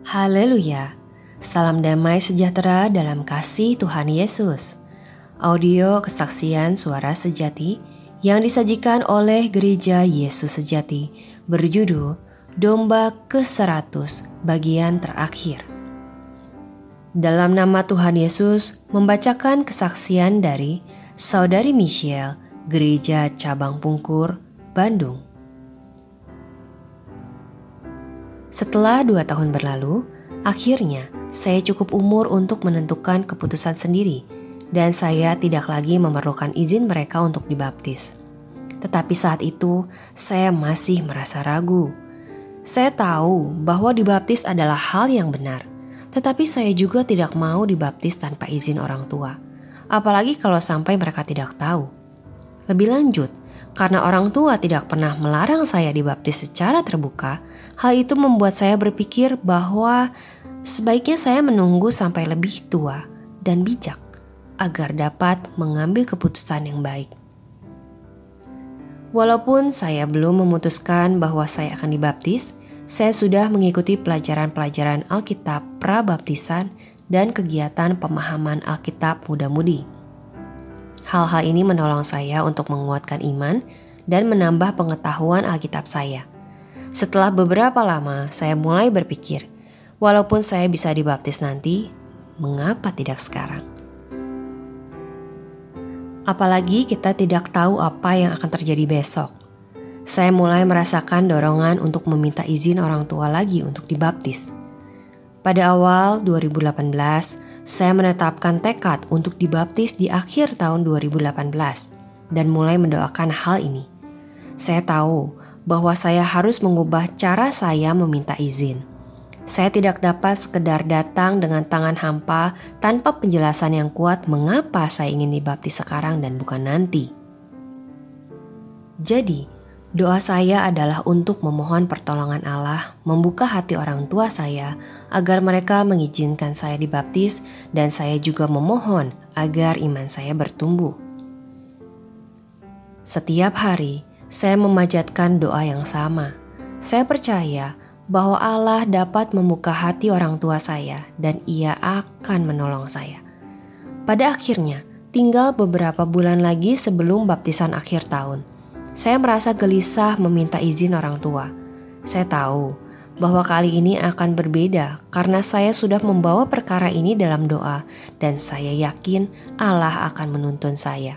Haleluya, salam damai sejahtera dalam kasih Tuhan Yesus. Audio kesaksian suara sejati yang disajikan oleh Gereja Yesus Sejati berjudul Domba ke-100 bagian terakhir. Dalam nama Tuhan Yesus membacakan kesaksian dari Saudari Michelle, Gereja Cabang Pungkur, Bandung. Setelah 2 tahun berlalu, akhirnya saya cukup umur untuk menentukan keputusan sendiri dan saya tidak lagi memerlukan izin mereka untuk dibaptis. Tetapi saat itu saya masih merasa ragu. Saya tahu bahwa dibaptis adalah hal yang benar, tetapi saya juga tidak mau dibaptis tanpa izin orang tua. Apalagi kalau sampai mereka tidak tahu. Lebih lanjut, karena orang tua tidak pernah melarang saya dibaptis secara terbuka, hal itu membuat saya berpikir bahwa sebaiknya saya menunggu sampai lebih tua dan bijak agar dapat mengambil keputusan yang baik. Walaupun saya belum memutuskan bahwa saya akan dibaptis, saya sudah mengikuti pelajaran-pelajaran Alkitab prabaptisan dan kegiatan pemahaman Alkitab muda-mudi. Hal-hal ini menolong saya untuk menguatkan iman dan menambah pengetahuan Alkitab saya. Setelah beberapa lama, saya mulai berpikir, walaupun saya bisa dibaptis nanti, mengapa tidak sekarang? Apalagi kita tidak tahu apa yang akan terjadi besok. Saya mulai merasakan dorongan untuk meminta izin orang tua lagi untuk dibaptis. Pada awal 2018, saya menetapkan tekad untuk dibaptis di akhir tahun 2018 dan mulai mendoakan hal ini. Saya tahu bahwa saya harus mengubah cara saya meminta izin. Saya tidak dapat sekedar datang dengan tangan hampa tanpa penjelasan yang kuat mengapa saya ingin dibaptis sekarang dan bukan nanti. Jadi, doa saya adalah untuk memohon pertolongan Allah membuka hati orang tua saya agar mereka mengizinkan saya dibaptis dan saya juga memohon agar iman saya bertumbuh. Setiap hari, saya memanjatkan doa yang sama. Saya percaya bahwa Allah dapat membuka hati orang tua saya dan Ia akan menolong saya. Pada akhirnya, tinggal beberapa bulan lagi sebelum baptisan akhir tahun, saya merasa gelisah meminta izin orang tua. Saya tahu bahwa kali ini akan berbeda karena saya sudah membawa perkara ini dalam doa dan saya yakin Allah akan menuntun saya.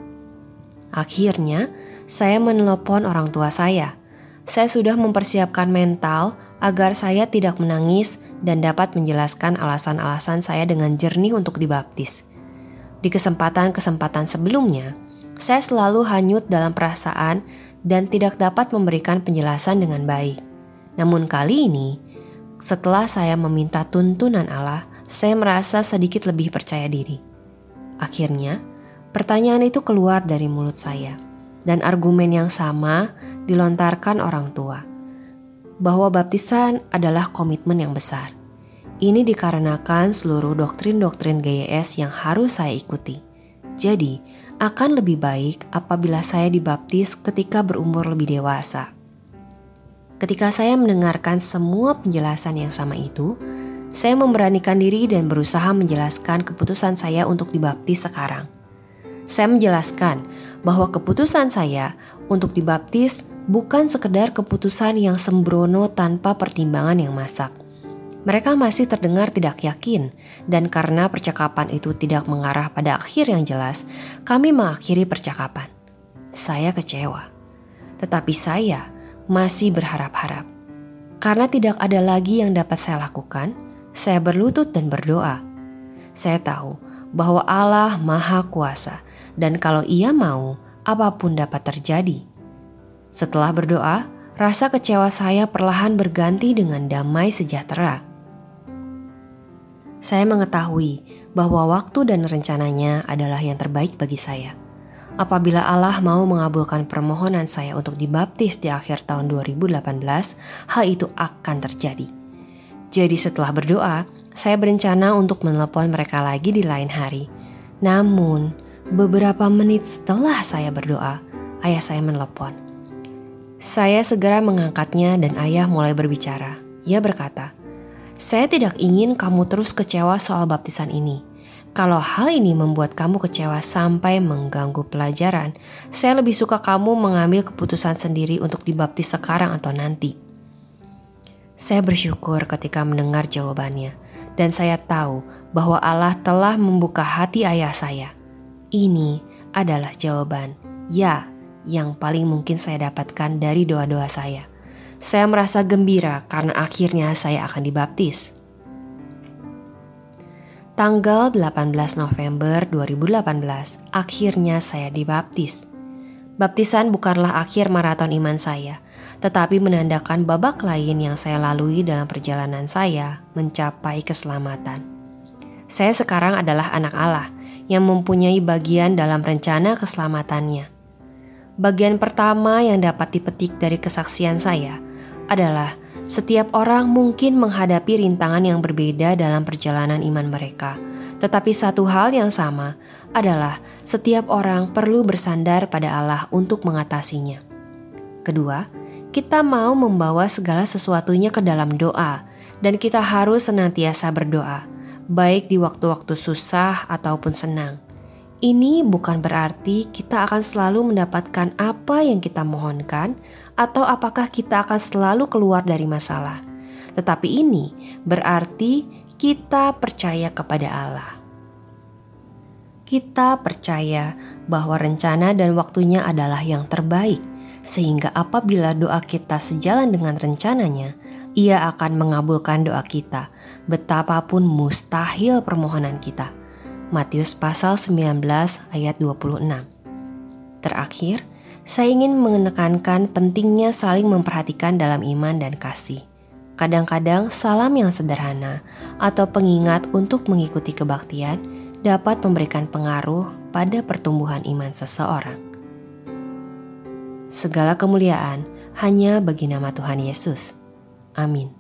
Akhirnya, saya menelepon orang tua saya. Saya sudah mempersiapkan mental agar saya tidak menangis dan dapat menjelaskan alasan-alasan saya dengan jernih untuk dibaptis. Di kesempatan-kesempatan sebelumnya, saya selalu hanyut dalam perasaan dan tidak dapat memberikan penjelasan dengan baik. Namun kali ini, setelah saya meminta tuntunan Allah, saya merasa sedikit lebih percaya diri. Akhirnya, pertanyaan itu keluar dari mulut saya. Dan argumen yang sama dilontarkan orang tua, bahwa baptisan adalah komitmen yang besar. Ini dikarenakan seluruh doktrin-doktrin GYS yang harus saya ikuti. Jadi, akan lebih baik apabila saya dibaptis ketika berumur lebih dewasa. Ketika saya mendengarkan semua penjelasan yang sama itu, saya memberanikan diri dan berusaha menjelaskan keputusan saya untuk dibaptis sekarang. Saya menjelaskan bahwa keputusan saya untuk dibaptis bukan sekedar keputusan yang sembrono tanpa pertimbangan yang masak. Mereka masih terdengar tidak yakin, dan karena percakapan itu tidak mengarah pada akhir yang jelas, kami mengakhiri percakapan. Saya kecewa, tetapi saya masih berharap-harap. Karena tidak ada lagi yang dapat saya lakukan, saya berlutut dan berdoa. Saya tahu bahwa Allah Maha Kuasa, dan kalau Ia mau, apapun dapat terjadi. Setelah berdoa, rasa kecewa saya perlahan berganti dengan damai sejahtera. Saya mengetahui bahwa waktu dan rencananya adalah yang terbaik bagi saya. Apabila Allah mau mengabulkan permohonan saya untuk dibaptis di akhir tahun 2018, hal itu akan terjadi. Jadi setelah berdoa, saya berencana untuk menelepon mereka lagi di lain hari. Namun, beberapa menit setelah saya berdoa, ayah saya menelepon. Saya segera mengangkatnya dan ayah mulai berbicara. Ia berkata, Saya tidak ingin kamu terus kecewa soal baptisan ini. Kalau hal ini membuat kamu kecewa sampai mengganggu pelajaran, saya lebih suka kamu mengambil keputusan sendiri untuk dibaptis sekarang atau nanti. Saya bersyukur ketika mendengar jawabannya, dan saya tahu bahwa Allah telah membuka hati ayah saya. Ini adalah jawaban ya yang paling mungkin saya dapatkan dari doa-doa saya. Saya merasa gembira karena akhirnya saya akan dibaptis. Tanggal 18 November 2018, akhirnya saya dibaptis. Baptisan bukanlah akhir maraton iman saya, tetapi menandakan babak lain yang saya lalui dalam perjalanan saya mencapai keselamatan. Saya sekarang adalah anak Allah yang mempunyai bagian dalam rencana keselamatannya. Bagian pertama yang dapat dipetik dari kesaksian saya adalah setiap orang mungkin menghadapi rintangan yang berbeda dalam perjalanan iman mereka. Tetapi satu hal yang sama adalah setiap orang perlu bersandar pada Allah untuk mengatasinya. Kedua, kita mau membawa segala sesuatunya ke dalam doa, dan kita harus senantiasa berdoa, baik di waktu-waktu susah ataupun senang. Ini bukan berarti kita akan selalu mendapatkan apa yang kita mohonkan, atau apakah kita akan selalu keluar dari masalah. Tetapi ini berarti kita percaya kepada Allah. Kita percaya bahwa rencana dan waktunya adalah yang terbaik, sehingga apabila doa kita sejalan dengan rencananya, Ia akan mengabulkan doa kita, betapapun mustahil permohonan kita. Matius pasal 19 ayat 26. Terakhir, saya ingin menekankan pentingnya saling memperhatikan dalam iman dan kasih. Kadang-kadang salam yang sederhana atau pengingat untuk mengikuti kebaktian dapat memberikan pengaruh pada pertumbuhan iman seseorang. Segala kemuliaan hanya bagi nama Tuhan Yesus. Amin.